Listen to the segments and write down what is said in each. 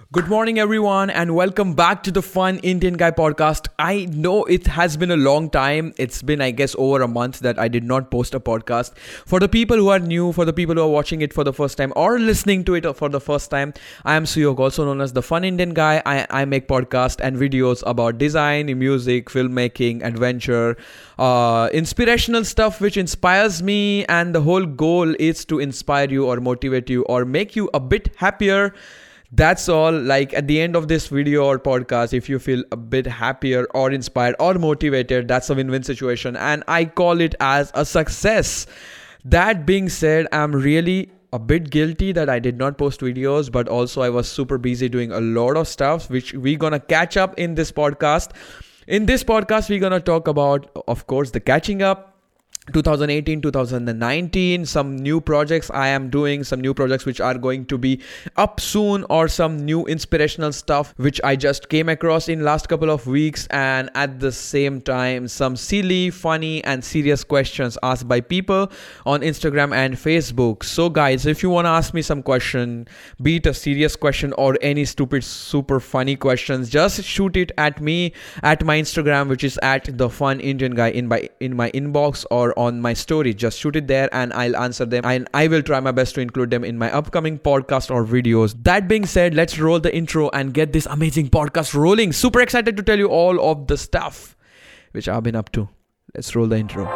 Good morning, everyone, and welcome back to the Fun Indian Guy podcast. I know it has been a long time. It's been, I guess, over a month that I did not post a podcast. For the people who are new, for the people who are watching it for the first time or listening to it for the first time, I am Suyog, also known as the Fun Indian Guy. I make podcasts and videos about design, music, filmmaking, adventure, inspirational stuff which inspires me, and the whole goal is to inspire you or motivate you or make you a bit happier. That's all. Like at the end of this video or podcast, if you feel a bit happier or inspired or motivated, that's a win-win situation, and I call it as a success. That being said, I'm really a bit guilty that I did not post videos, but also I was super busy doing a lot of stuff which we're gonna catch up in this podcast. In this podcast, we're gonna talk about, of course, the catching up, 2018, 2019, some new projects I am doing, some new projects which are going to be up soon, or some new inspirational stuff which I just came across in last couple of weeks, and at the same time some silly, funny and serious questions asked by people on Instagram and Facebook. So guys, if you want to ask me some question, be it a serious question or any stupid super funny questions, just shoot it at me at my Instagram, which is at the Fun Indian Guy, in my inbox or on my story. Just shoot it there and I'll answer them, and I will try my best to include them in my upcoming podcast or videos. That being said, let's roll the intro and get this amazing podcast rolling. Super excited to tell you all of the stuff which I've been up to. Let's roll the intro.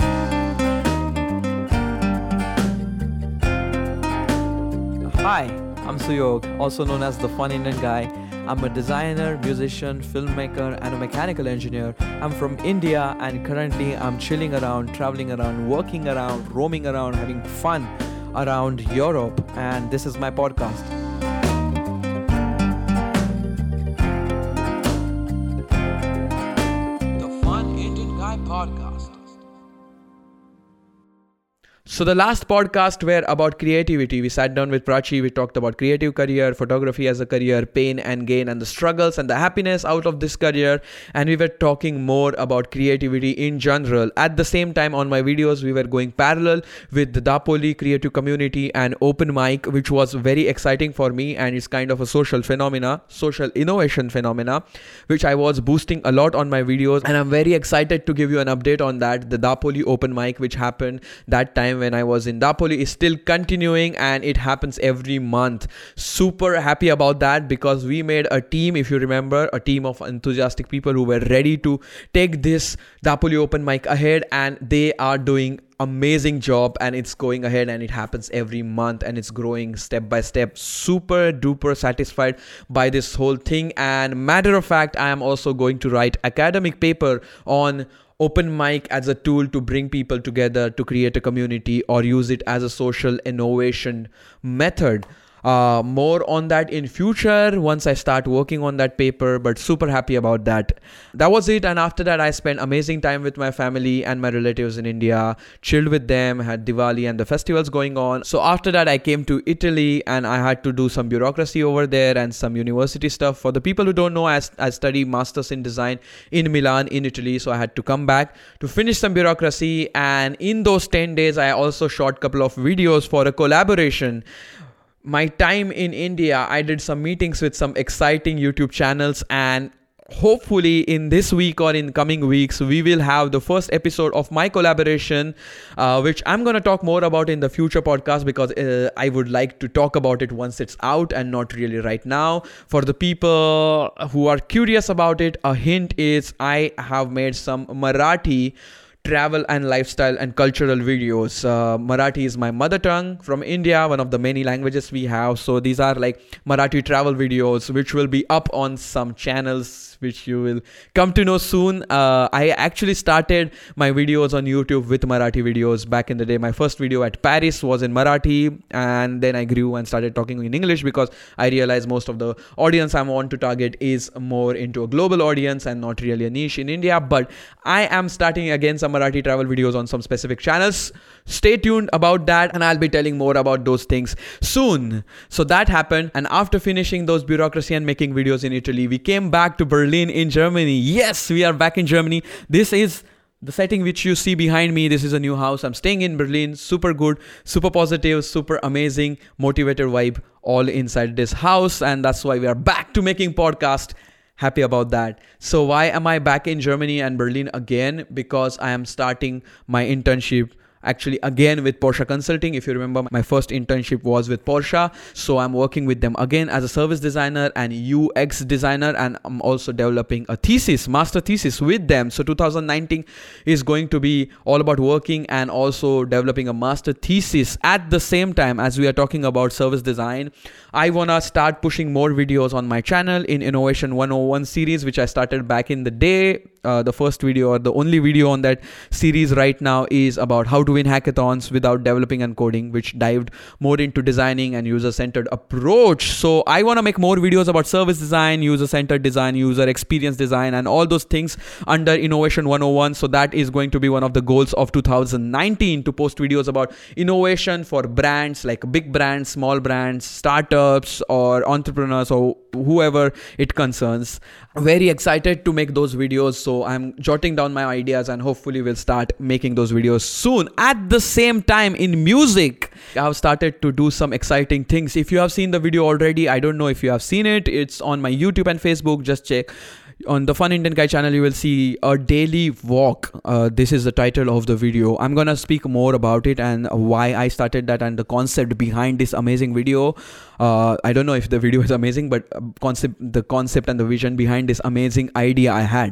Hi, I'm Suyog, also known as the Fun Indian Guy. I'm a designer, musician, filmmaker, and a mechanical engineer. I'm from India, and currently I'm chilling around, traveling around, working around, roaming around, having fun around Europe, and this is my podcast. The Fun Indian Guy podcast. So the last podcast were about creativity. We sat down with Prachi, we talked about creative career, photography as a career, pain and gain, and the struggles and the happiness out of this career. And we were talking more about creativity in general. At the same time, on my videos, we were going parallel with the Dapoli creative community and open mic, which was very exciting for me, and it's kind of a social innovation phenomena, which I was boosting a lot on my videos. And I'm very excited to give you an update on that. The Dapoli open mic, which happened that time when I was in Dapoli, is still continuing, and it happens every month. Super happy about that, because we made a team, if you remember, a team of enthusiastic people who were ready to take this Dapoli open mic ahead, and they are doing amazing job, and it's going ahead, and it happens every month, and it's growing step by step. Super duper satisfied by this whole thing. And matter of fact, I am also going to write academic paper on open mic as a tool to bring people together to create a community, or use it as a social innovation method. More on that in future once I start working on that paper, but super happy about that. That was it. And after that, I spent amazing time with my family and my relatives in India, chilled with them, had Diwali and the festivals going on. So after that, I came to Italy, and I had to do some bureaucracy over there and some university stuff. For the people who don't know, I study masters in design in Milan in Italy, so I had to come back to finish some bureaucracy. And in those 10 days, I also shot a couple of videos for a collaboration. My time in India, I did some meetings with some exciting YouTube channels, and hopefully in this week or in coming weeks, we will have the first episode of my collaboration, which I'm going to talk more about in the future podcast, because I would like to talk about it once it's out and not really right now. For the people who are curious about it, a hint is I have made some Marathi travel and lifestyle and cultural videos. Marathi is my mother tongue from India, one of the many languages we have. So these are like Marathi travel videos, which will be up on some channels, which you will come to know soon. I actually started my videos on YouTube with Marathi videos back in the day. My first video at Paris was in Marathi, and then I grew and started talking in English, because I realized most of the audience I want to target is more into a global audience and not really a niche in India. But I am starting again some Marathi travel videos on some specific channels. Stay tuned about that, and I'll be telling more about those things soon. So that happened, and after finishing those bureaucracy and making videos in Italy, we came back to Berlin in Germany. Yes, we are back in Germany. This is the setting which you see behind me. This is a new house. I'm staying in Berlin. Super good, super positive, super amazing, motivated vibe all inside this house, and that's why we are back to making podcast. Happy about that. So why am I back in Germany and Berlin again? Because I am starting my internship actually again with Porsche Consulting. If you remember, my first internship was with Porsche, so I'm working with them again as a service designer and UX designer, and I'm also developing a master thesis with them. So 2019 is going to be all about working and also developing a master thesis at the same time as we are talking about service design. I want to start pushing more videos on my channel in Innovation 101 series, which I started back in the day. The first video, or the only video on that series right now, is about how to win hackathons without developing and coding, which dived more into designing and user-centered approach. So I want to make more videos about service design, user-centered design, user experience design, and all those things under Innovation 101. So that is going to be one of the goals of 2019, to post videos about innovation for brands, like big brands, small brands, startups, or entrepreneurs, or whoever it concerns. Very excited to make those videos. So I'm jotting down my ideas and hopefully we'll start making those videos soon. At the same time, in music, I have started to do some exciting things. If you have seen the video already, I don't know if you have seen it. It's on my YouTube and Facebook. Just check. On the Fun Indian Guy channel, you will see a daily walk. This is the title of the video. I'm gonna speak more about it and why I started that and the concept behind this amazing video. I don't know if the video is amazing, but the concept and the vision behind this amazing idea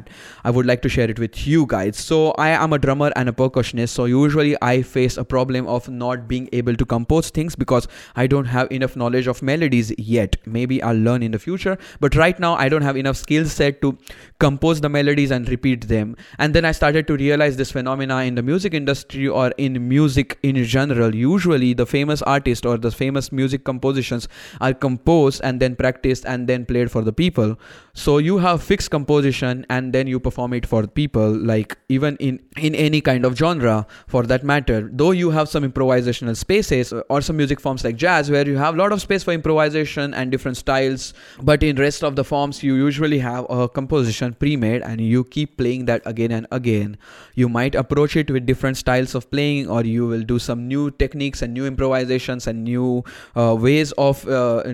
I would like to share it with you guys. So I am a drummer and a percussionist. So usually I face a problem of not being able to compose things because I don't have enough knowledge of melodies yet. Maybe I'll learn in the future, but right now I don't have enough skill set to compose the melodies and repeat them. And then I started to realize this phenomena in the music industry, or in music in general. Usually the famous artists or the famous music compositions are composed and then practiced and then played for the people. So you have fixed composition and then you perform it for people, like even in any kind of genre for that matter. Though you have some improvisational spaces or some music forms like jazz where you have a lot of space for improvisation and different styles, but in rest of the forms you usually have a composition pre-made and you keep playing that again and again. You might approach it with different styles of playing, or you will do some new techniques and new improvisations and new ways of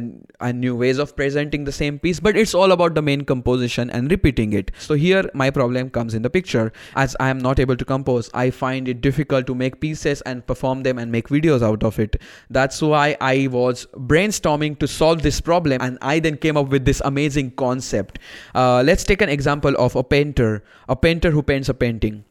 presenting the same piece, but it's all about the main composition and repeating it. So here my problem comes in the picture. As I am not able to compose, I find it difficult to make pieces and perform them and make videos out of it. That's why I was brainstorming to solve this problem, and I then came up with this amazing concept. Let's take an example of a painter who paints a painting.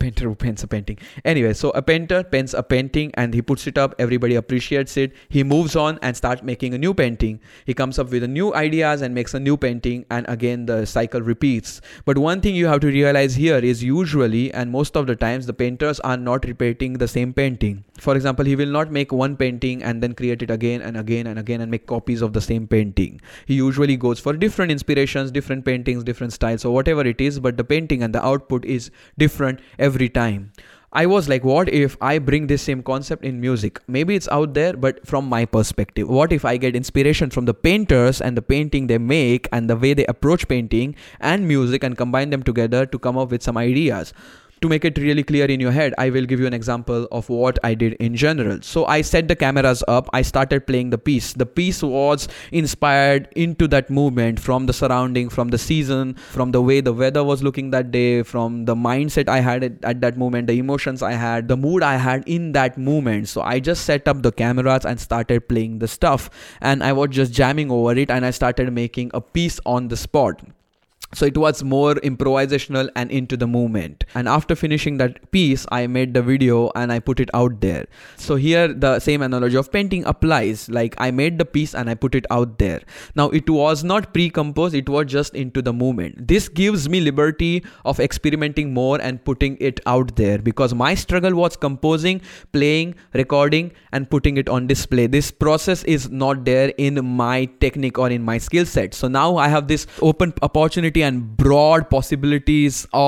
Anyway, so a painter paints a painting and he puts it up, everybody appreciates it, he moves on and starts making a new painting. He comes up with a new ideas and makes a new painting, and again the cycle repeats. But one thing you have to realize here is usually and most of the times the painters are not repeating the same painting. For example, he will not make one painting and then create it again and again and again and make copies of the same painting. He usually goes for different inspirations, different paintings, different styles, or whatever it is, but the painting and the output is different every time. I was like, what if I bring this same concept in music? Maybe it's out there, but from my perspective, what if I get inspiration from the painters and the painting they make and the way they approach painting and music and combine them together to come up with some ideas? To make it really clear in your head, I will give you an example of what I did in general. So I set the cameras up, I started playing the piece. The piece was inspired into that movement from the surrounding, from the season, from the way the weather was looking that day, from the mindset I had at that moment, the emotions I had, the mood I had in that moment. So I just set up the cameras and started playing the stuff, and I was just jamming over it, and I started making a piece on the spot. So it was more improvisational and into the movement. And after finishing that piece, I made the video and I put it out there. So here the same analogy of painting applies. Like I made the piece and I put it out there. Now it was not pre-composed, it was just into the movement. This gives me liberty of experimenting more and putting it out there, because my struggle was composing, playing, recording and putting it on display. This process is not there in my technique or in my skill set. So now I have this open opportunity and broad possibilities of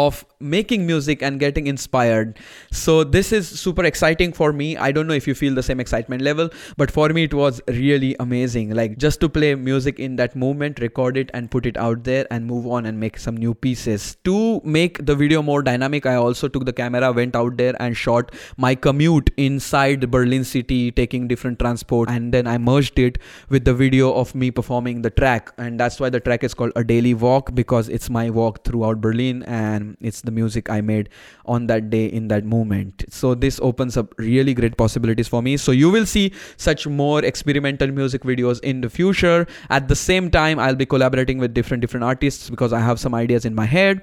making music and getting inspired. So this is super exciting for me. I don't know if you feel the same excitement level, but for me it was really amazing. Like just to play music in that moment, record it and put it out there and move on and make some new pieces. To make the video more dynamic, I also took the camera, went out there and shot my commute inside Berlin city, taking different transport, and then I merged it with the video of me performing the track. And that's why the track is called A Daily Walk, because it's my walk throughout Berlin and it's the music I made on that day in that moment. So this opens up really great possibilities for me. So you will see such more experimental music videos in the future. At the same time, I'll be collaborating with different artists because I have some ideas in my head.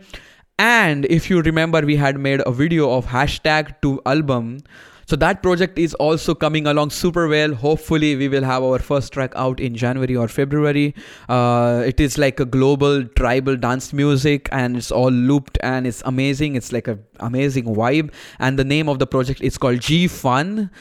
And if you remember, we had made a video of #2album. So that project is also coming along super well. Hopefully we will have our first track out in January or February. It is like a global tribal dance music and it's all looped and it's amazing. It's like an amazing vibe. And the name of the project is called G Fun,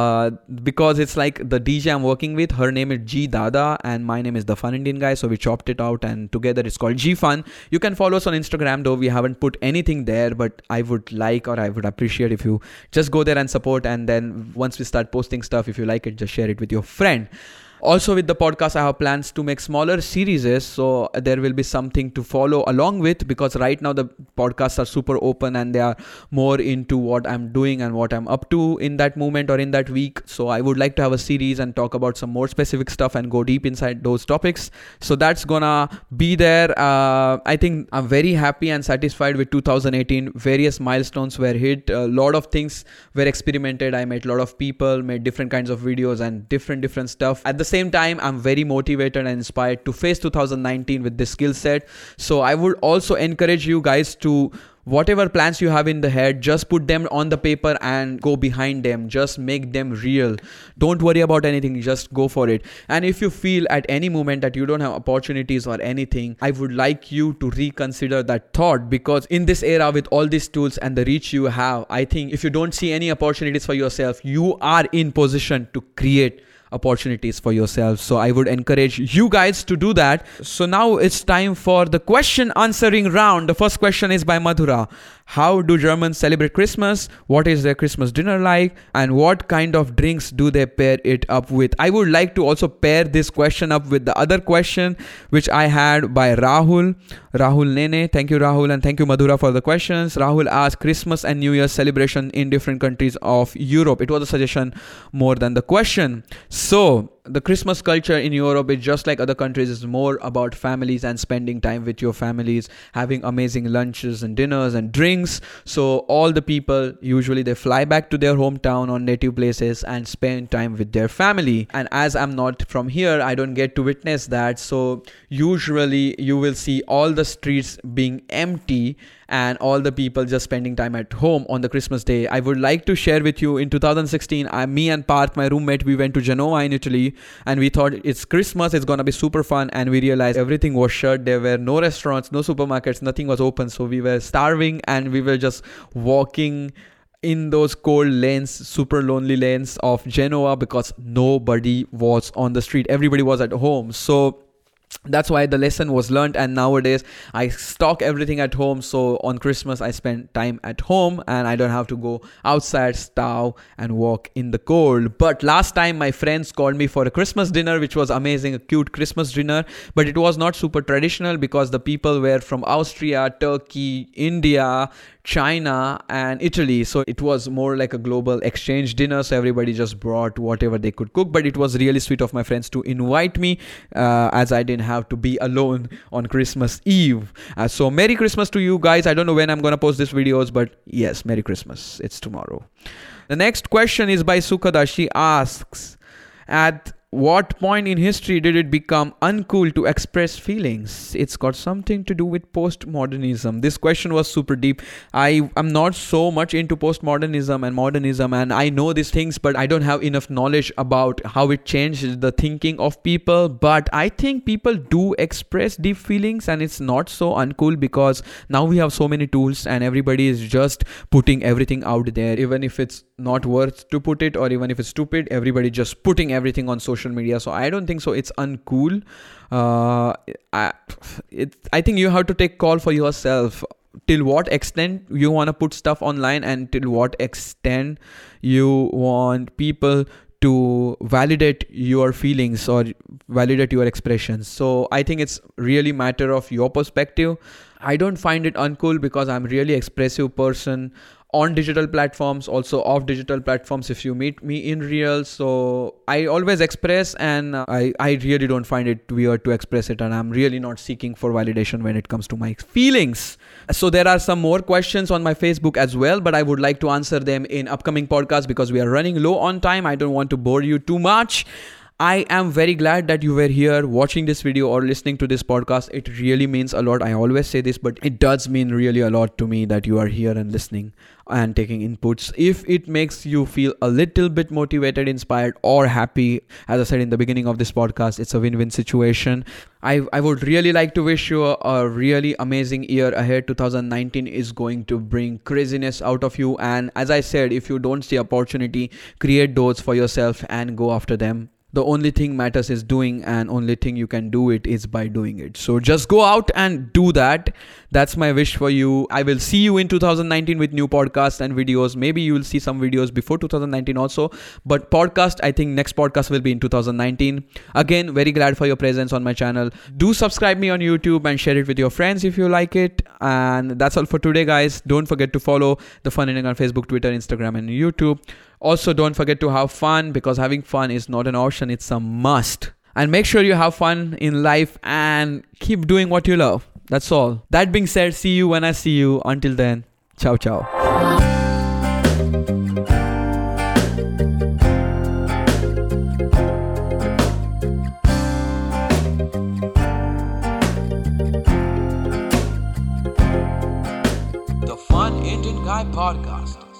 because it's like the DJ I'm working with, her name is G Dada and my name is the Fun Indian Guy. So we chopped it out and together it's called G Fun. You can follow us on Instagram, though we haven't put anything there, but I would appreciate if you just go there and support. And then once we start posting stuff, if you like it, just share it with your friend. Also with the podcast, I have plans to make smaller series, so there will be something to follow along with, because right now the podcasts are super open and they are more into what I'm doing and what I'm up to in that moment or in that week. So I would like to have a series and talk about some more specific stuff and go deep inside those topics. So that's gonna be there. I think I'm very happy and satisfied with 2018. Various milestones were hit. A lot of things were experimented. I met a lot of people, made different kinds of videos and different stuff. At the same time, I'm very motivated and inspired to face 2019 with this skill set. So I would also encourage you guys to, whatever plans you have in the head, just put them on the paper and go behind them. Just make them real. Don't worry about anything, just go for it. And if you feel at any moment that you don't have opportunities or anything, I would like you to reconsider that thought, because in this era with all these tools and the reach you have, I think if you don't see any opportunities for yourself, you are in position to create opportunities for yourself. So I would encourage you guys to do that. So now it's time for the question answering round. The first question is by Madhura. How do Germans celebrate Christmas? What is their Christmas dinner like? And what kind of drinks do they pair it up with? I would like to also pair this question up with the other question which I had by Rahul Nene. Thank you, Rahul, and thank you, Madhura, for the questions. Rahul asked Christmas and New Year's celebration in different countries of Europe. It was a suggestion more than the question. So the Christmas culture in Europe is just like other countries. It's more about families and spending time with your families, having amazing lunches and dinners and drinks. So all the people, usually they fly back to their hometown or native places and spend time with their family. And as I'm not from here, I don't get to witness that. So usually you will see all the streets being empty and all the people just spending time at home on the Christmas day. I would like to share with you, in 2016, me and Parth, my roommate, we went to Genoa in Italy, and we thought it's Christmas, it's gonna be super fun, and we realized everything was shut. There were no restaurants, no supermarkets, nothing was open. So we were starving and we were just walking in those cold lanes, super lonely lanes of Genoa, because nobody was on the street. Everybody was at home. So that's why the lesson was learned, and nowadays I stock everything at home. So on Christmas I spend time at home and I don't have to go outside, starve and walk in the cold. But last time my friends called me for a Christmas dinner, which was amazing, a cute Christmas dinner, but it was not super traditional because the people were from Austria, Turkey, India, China and Italy. So it was more like a global exchange dinner. So everybody just brought whatever they could cook, but it was really sweet of my friends to invite me, as I didn't have to be alone on Christmas Eve. So Merry Christmas to you guys. I don't know when I'm gonna post these videos, but yes, Merry Christmas. It's tomorrow. The next question is by Sukada. She asks, at what point in history did it become uncool to express feelings? It's got something to do with postmodernism. This question was super deep. I am not so much into postmodernism and modernism, and I know these things, but I don't have enough knowledge about how it changed the thinking of people. But I think people do express deep feelings, and it's not so uncool because now we have so many tools and everybody is just putting everything out there. Even if it's not worth to put it, or even if it's stupid, everybody just putting everything on social media. So I don't think so it's uncool. I think you have to take call for yourself. till what extent you want to put stuff online and till what extent you want people to validate your feelings or validate your expressions. So I think it's really matter of your perspective. I don't find it uncool because I'm really expressive person on digital platforms, also off digital platforms if you meet me in real. So I always express, and I really don't find it weird to express it, and I'm really not seeking for validation when it comes to my feelings. So there are some more questions on my Facebook as well, but I would like to answer them in upcoming podcasts because we are running low on time. I don't want to bore you too much. I am very glad that you were here watching this video or listening to this podcast. It really means a lot. I always say this, but it does mean really a lot to me that you are here and listening and taking inputs. If it makes you feel a little bit motivated, inspired, or happy, as I said in the beginning of this podcast, it's a win-win situation. I would really like to wish you a really amazing year ahead. 2019 is going to bring craziness out of you. And as I said, if you don't see opportunity, create those for yourself and go after them. The only thing matters is doing, and only thing you can do it is by doing it. So just go out and do that. That's my wish for you. I will see you in 2019 with new podcasts and videos. Maybe you will see some videos before 2019 also. But podcast, I think next podcast will be in 2019. Again, very glad for your presence on my channel. Do subscribe me on YouTube and share it with your friends if you like it. And that's all for today, guys. Don't forget to follow The Fun Indian on Facebook, Twitter, Instagram, and YouTube. Also, don't forget to have fun, because having fun is not an option, it's a must. And make sure you have fun in life and keep doing what you love. That's all. That being said, see you when I see you. Until then, ciao, ciao. The Fun Indian Guy Podcast.